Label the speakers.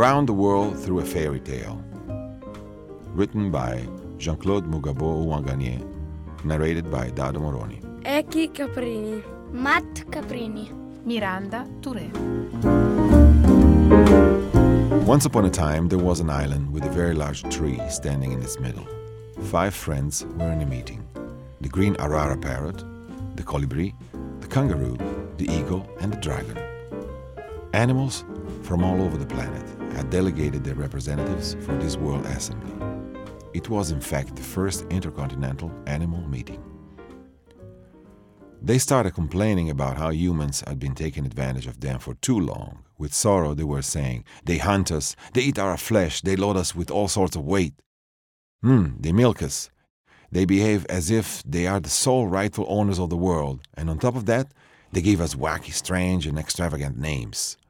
Speaker 1: Around the World Through a Fairy Tale. Written by Jean-Claude Mugabo Ouangani. Narrated by Dado Moroni.
Speaker 2: Eki Caprini.
Speaker 3: Matt Caprini.
Speaker 4: Miranda Touré.
Speaker 1: Once upon a time, there was an island with a very large tree standing in its middle. 5 friends were in a meeting. The green Arara parrot, the colibri, the kangaroo, the eagle, and the dragon. Animals from all over the planet had delegated their representatives for this World Assembly. It was in fact the first intercontinental animal meeting. They started complaining about how humans had been taking advantage of them for too long. With sorrow they were saying, "They hunt us, they eat our flesh, they load us with all sorts of weight. They milk us. They behave as if they are the sole rightful owners of the world, and on top of that, they give us wacky, strange, and extravagant names.